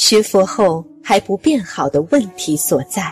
学佛后还不变好的问题所在。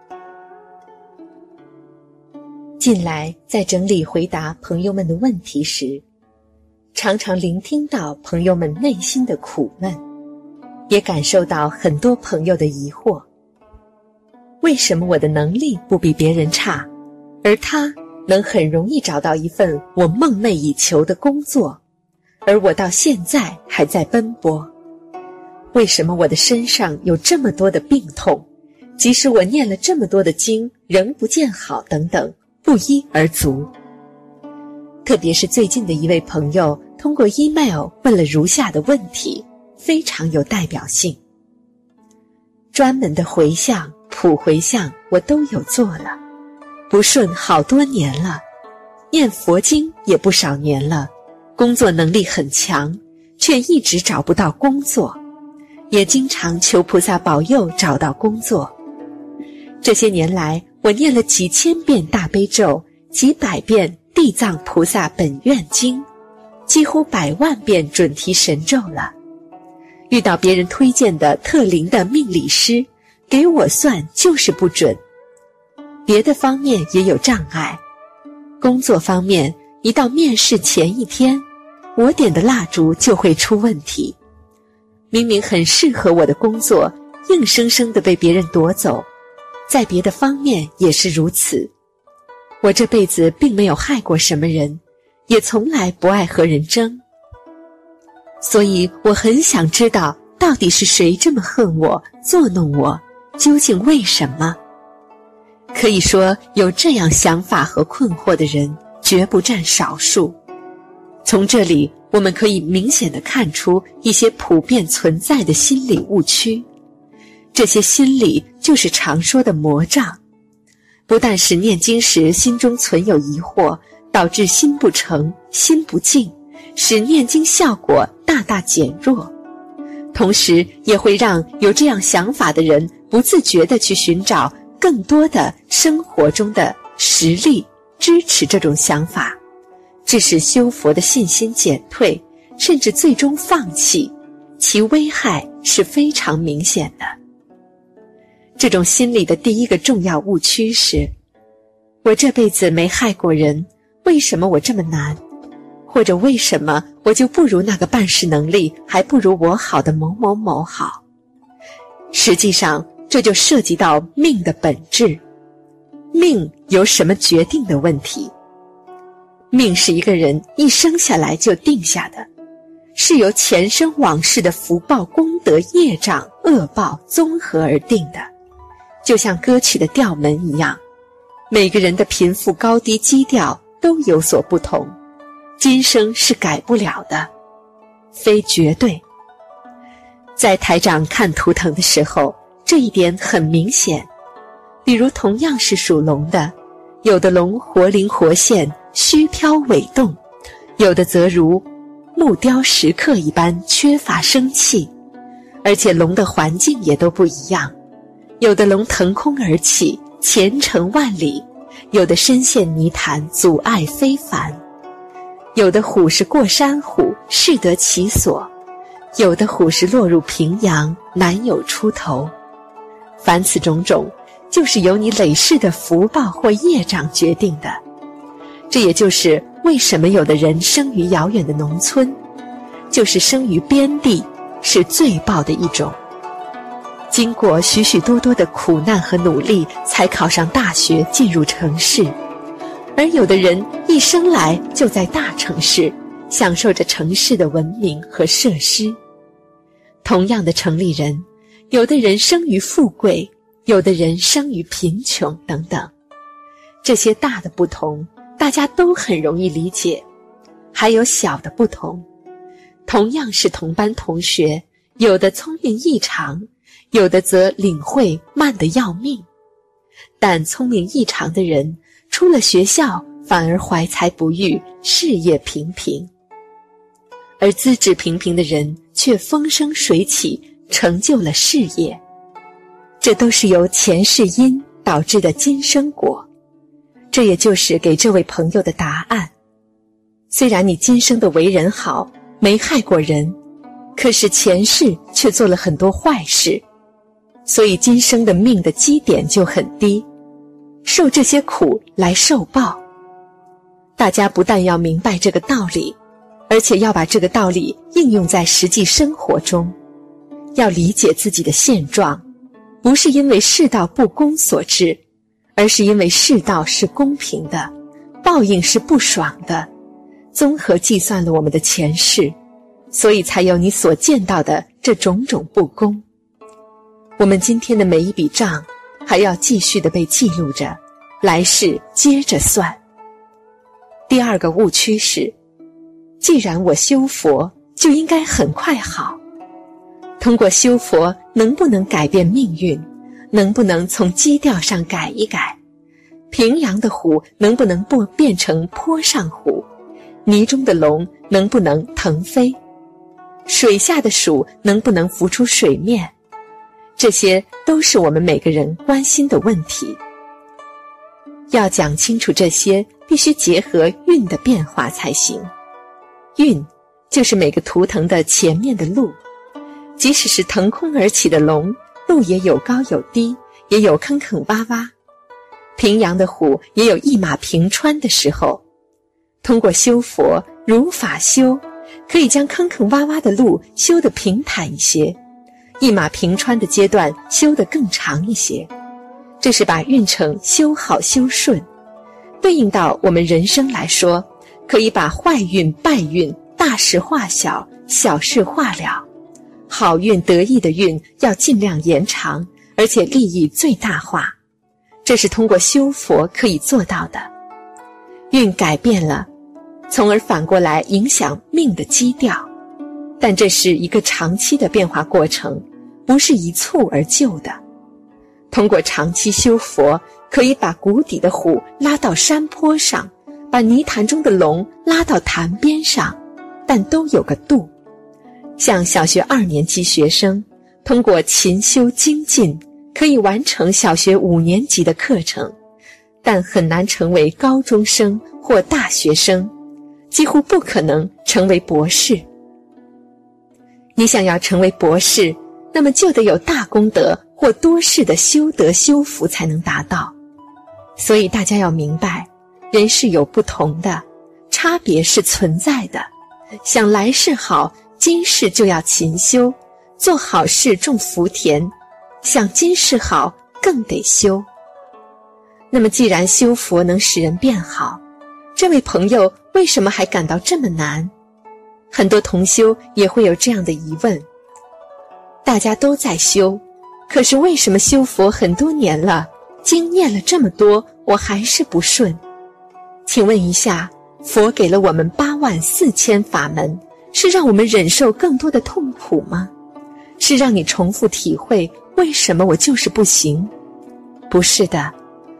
近来在整理回答朋友们的问题时，常常聆听到朋友们内心的苦闷，也感受到很多朋友的疑惑。为什么我的能力不比别人差，而他能很容易找到一份我梦寐以求的工作，而我到现在还在奔波？为什么我的身上有这么多的病痛，即使我念了这么多的经仍不见好等等，不一而足。特别是最近的一位朋友通过 email 问了如下的问题，非常有代表性。专门的回向、普回向我都有做了，不顺好多年了，念佛经也不少年了，工作能力很强，却一直找不到工作，也经常求菩萨保佑找到工作。这些年来，我念了几千遍大悲咒，几百遍地藏菩萨本愿经，几乎100万遍准提神咒了。遇到别人推荐的特灵的命理师，给我算就是不准。别的方面也有障碍，工作方面，一到面试前一天，我点的蜡烛就会出问题。明明很适合我的工作，硬生生地被别人夺走。在别的方面也是如此。我这辈子并没有害过什么人，也从来不爱和人争。所以我很想知道，到底是谁这么恨我，作弄我，究竟为什么？可以说，有这样想法和困惑的人绝不占少数。从这里我们可以明显地看出一些普遍存在的心理误区，这些心理就是常说的魔障，不但使念经时心中存有疑惑，导致心不诚、心不静，使念经效果大大减弱，同时也会让有这样想法的人不自觉地去寻找更多的生活中的实力支持这种想法，致使修佛的信心减退，甚至最终放弃，其危害是非常明显的。这种心理的第一个重要误区是，我这辈子没害过人，为什么我这么难？或者为什么我就不如那个办事能力还不如我好的某某某好？实际上这就涉及到命的本质。命由什么决定的问题？命是一个人一生下来就定下的，是由前生往事的福报、功德、业障、恶报综合而定的。就像歌曲的调门一样，每个人的贫富高低基调都有所不同，今生是改不了的，非绝对。在台长看图腾的时候，这一点很明显。比如同样是属龙的，有的龙活灵活现，虚飘尾动，有的则如木雕石刻一般缺乏生气，而且龙的环境也都不一样。有的龙腾空而起，前程万里，有的深陷泥潭，阻碍非凡。有的虎是过山虎，适得其所，有的虎是落入平阳，难有出头。凡此种种，就是由你累世的福报或业障决定的。这也就是为什么有的人生于遥远的农村，就是生于边地，是罪报的一种。经过许许多多的苦难和努力，才考上大学，进入城市。而有的人一生来就在大城市，享受着城市的文明和设施。同样的城里人，有的人生于富贵，有的人生于贫穷等等。这些大的不同，大家都很容易理解。还有小的不同，同样是同班同学，有的聪明异常，有的则领会慢得要命。但聪明异常的人，出了学校反而怀才不遇，事业平平。而资质平平的人却风生水起，成就了事业。这都是由前世因导致的今生果。这也就是给这位朋友的答案。虽然你今生的为人好，没害过人， 可是前世却做了很多坏事，所以今生的命的基点就很低，受这些苦来受报。大家不但要明白这个道理，而且要把这个道理应用在实际生活中，要理解自己的现状，不是因为世道不公所致，而是因为世道是公平的，报应是不爽的，综合计算了我们的前世，所以才有你所见到的这种种不公。我们今天的每一笔账还要继续地被记录着，来世接着算。第二个误区是，既然我修佛，就应该很快好。通过修佛，能不能改变命运？能不能从基调上改一改？平阳的虎能不能不变成坡上虎？泥中的龙能不能腾飞？水下的鼠能不能浮出水面？这些都是我们每个人关心的问题。要讲清楚这些，必须结合运的变化才行。运就是每个图腾的前面的路，即使是腾空而起的龙，路也有高有低，也有坑坑洼洼。平阳的虎也有一马平川的时候。通过修佛，如法修，可以将坑坑洼洼的路修得平坦一些，一马平川的阶段修得更长一些。这是把运程修好修顺。对应到我们人生来说，可以把坏运败运大事化小，小事化了。好运得意的运要尽量延长，而且利益最大化，这是通过修佛可以做到的。运改变了，从而反过来影响命的基调，但这是一个长期的变化过程，不是一蹴而就的。通过长期修佛，可以把谷底的虎拉到山坡上，把泥潭中的龙拉到潭边上，但都有个度。像小学2年级学生，通过勤修精进，可以完成小学5年级的课程，但很难成为高中生或大学生，几乎不可能成为博士。你想要成为博士，那么就得有大功德或多世的修德修福才能达到。所以大家要明白，人是有不同的，差别是存在的。想来世好，今世就要勤修，做好事种福田，想今世好，更得修。那么既然修佛能使人变好，这位朋友为什么还感到这么难？很多同修也会有这样的疑问。大家都在修，可是为什么修佛很多年了，经念了这么多，我还是不顺？请问一下，佛给了我们84000法门，是让我们忍受更多的痛苦吗？是让你重复体会为什么我就是不行？不是的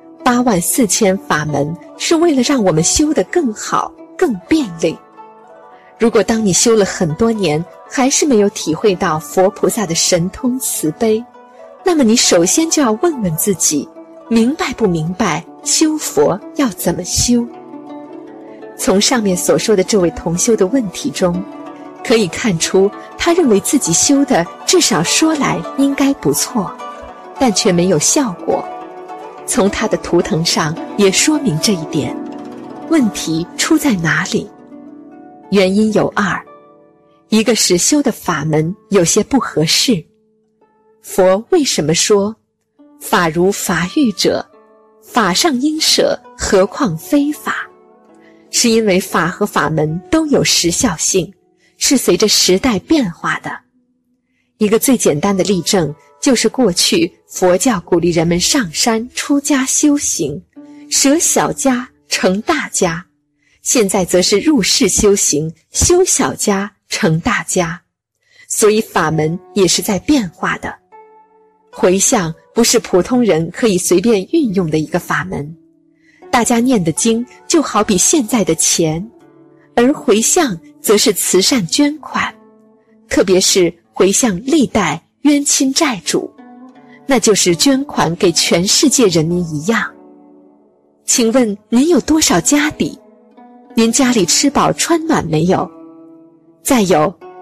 ，84000法门是为了让我们修得更好，更便利。如果当你修了很多年，还是没有体会到佛菩萨的神通慈悲，那么你首先就要问问自己，明白不明白修佛要怎么修？从上面所说的这位同修的问题中，可以看出他认为自己修的至少说来应该不错，但却没有效果。从他的图腾上也说明这一点。问题出在哪里？原因有2，一个是修的法门有些不合适。佛为什么说法如法欲者，法上应舍，何况非法？是因为法和法门都有时效性，是随着时代变化的。一个最简单的例证，就是过去佛教鼓励人们上山出家修行，舍小家成大家，现在则是入世修行，修小家成大家，所以法门也是在变化的。回向不是普通人可以随便运用的一个法门，大家念的经就好比现在的钱，而回向则是慈善捐款，特别是回向历代冤亲债主，那就是捐款给全世界人民一样。请问您有多少家底？您家里吃饱穿暖没有？再有，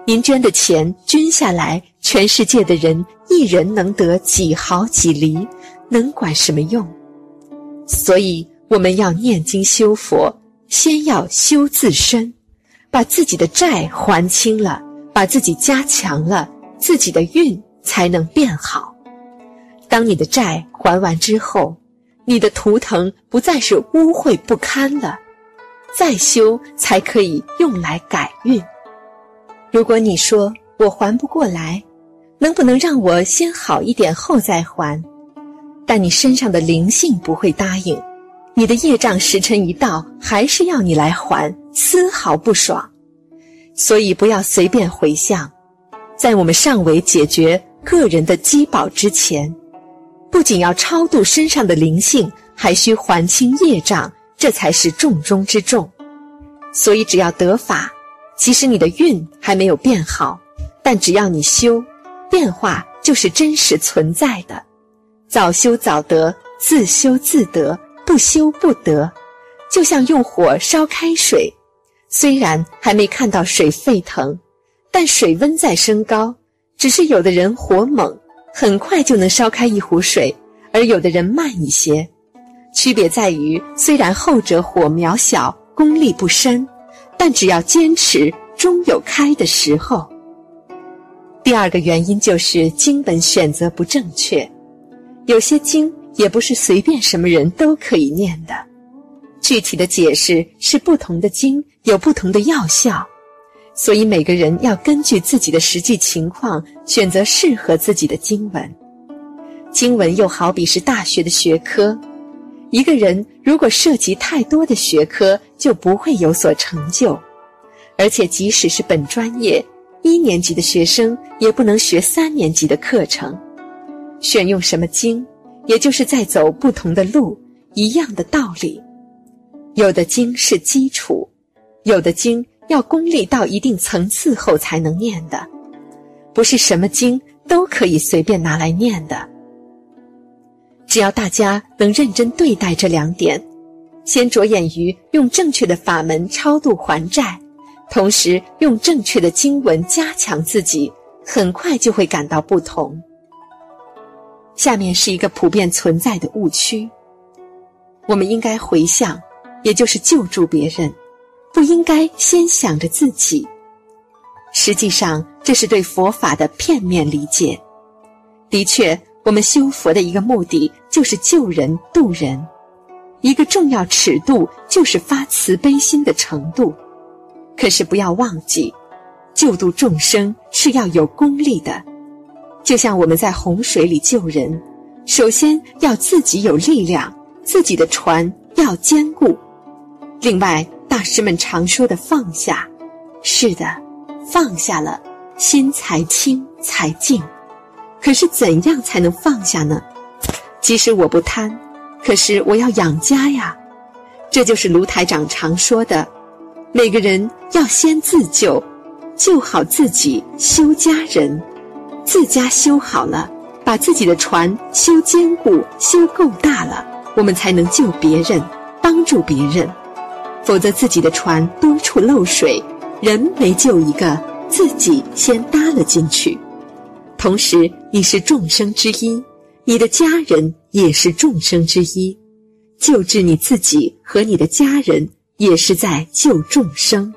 您捐的钱捐下来，全世界的人一人能得几毫几厘，能管什么用？所以我们要念经修佛，先要修自身，把自己的债还清了，把自己加强了，自己的运才能变好。当你的债还完之后，你的图腾不再是污秽不堪了，再修才可以用来改运。如果你说我还不过来，能不能让我先好一点后再还？但你身上的灵性不会答应，你的业障时辰一到，还是要你来还，丝毫不爽。所以不要随便回向，在我们尚未解决个人的积宝之前，不仅要超度身上的灵性，还需还清业障，这才是重中之重。所以只要得法，即使你的运还没有变好，但只要你修，变化就是真实存在的。早修早得，自修自得，不修不得。就像用火烧开水，虽然还没看到水沸腾，但水温在升高，只是有的人火猛，很快就能烧开一壶水，而有的人慢一些。区别在于，虽然后者火苗小，功力不深，但只要坚持，终有开的时候。第二个原因就是经本选择不正确，有些经也不是随便什么人都可以念的。具体的解释是不同的经有不同的药效，所以每个人要根据自己的实际情况选择适合自己的经文。经文又好比是大学的学科，一个人如果涉及太多的学科，就不会有所成就。而且即使是本专业，1年级的学生也不能学3年级的课程。选用什么经，也就是在走不同的路，一样的道理。有的经是基础，有的经要功力到一定层次后才能念的，不是什么经都可以随便拿来念的。只要大家能认真对待这2点，先着眼于用正确的法门超度还债，同时用正确的经文加强自己，很快就会感到不同。下面是一个普遍存在的误区，我们应该回向，也就是救助别人，不应该先想着自己。实际上，这是对佛法的片面理解。的确，我们修佛的一个目的就是救人度人，一个重要尺度就是发慈悲心的程度。可是不要忘记，救度众生是要有功力的。就像我们在洪水里救人，首先要自己有力量，自己的船要坚固。另外，大师们常说的放下，是的，放下了，心才清才静。可是怎样才能放下呢？即使我不贪，可是我要养家呀。这就是卢台长常说的，每个人要先自救，救好自己，修家人。自家修好了，把自己的船修坚固，修够大了，我们才能救别人，帮助别人。否则自己的船多处漏水，人没救一个，自己先搭了进去。同时你是众生之一，你的家人也是众生之一，救治你自己和你的家人，也是在救众生。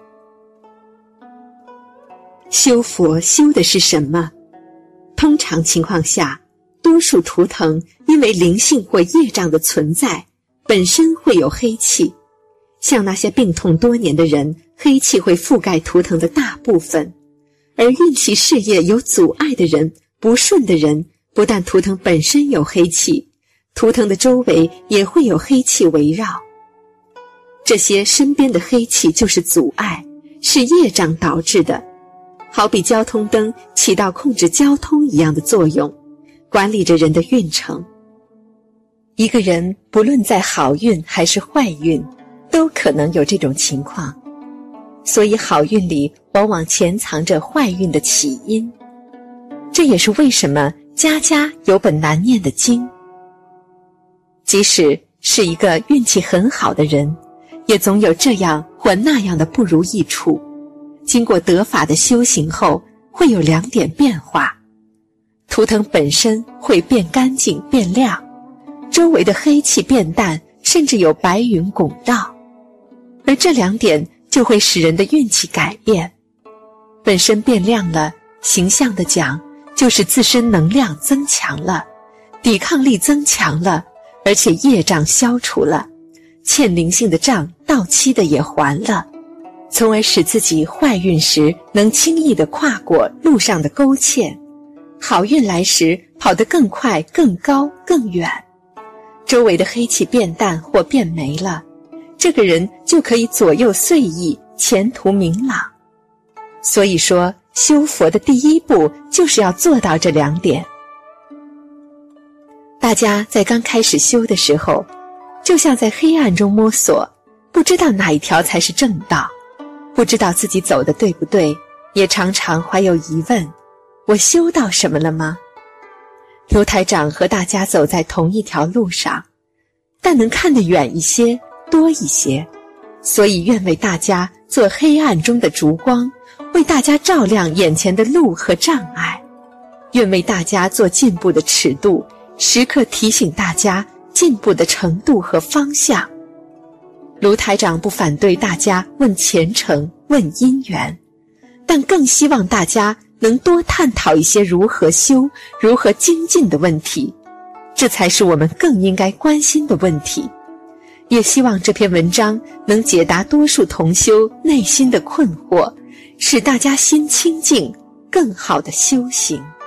修佛修的是什么？通常情况下，多数图腾因为灵性或业障的存在，本身会有黑气。像那些病痛多年的人，黑气会覆盖图腾的大部分。而运气事业有阻碍的人，不顺的人，不但图腾本身有黑气，图腾的周围也会有黑气围绕。这些身边的黑气就是阻碍，是业障导致的，好比交通灯起到控制交通一样的作用，管理着人的运程。一个人不论在好运还是坏运，都可能有这种情况，所以好运里往往潜藏着坏运的起因。这也是为什么家家有本难念的经。即使是一个运气很好的人，也总有这样或那样的不如意处。 经过得法的修行后，会有2点变化。图腾本身会变干净变亮，周围的黑气变淡，甚至有白云拱绕，而这2点就会使人的运气改变。本身变亮了，形象地讲，就是自身能量增强了，抵抗力增强了，而且业障消除了，欠灵性的账到期的也还了，从而使自己坏运时能轻易地跨过路上的勾芡，好运来时跑得更快更高更远。周围的黑气变淡或变没了，这个人就可以左右遂意，前途明朗。所以说，修佛的第一步就是要做到这2点。大家在刚开始修的时候，就像在黑暗中摸索，不知道哪一条才是正道，不知道自己走的对不对，也常常怀有疑问，我修到什么了吗？卢台长和大家走在同一条路上，但能看得远一些，多一些，所以愿为大家做黑暗中的烛光，为大家照亮眼前的路和障碍，愿为大家做进步的尺度，时刻提醒大家进步的程度和方向。卢台长不反对大家问前程，问因缘，但更希望大家能多探讨一些如何修、如何精进的问题，这才是我们更应该关心的问题。也希望这篇文章能解答多数同修内心的困惑，使大家心清净，更好的修行。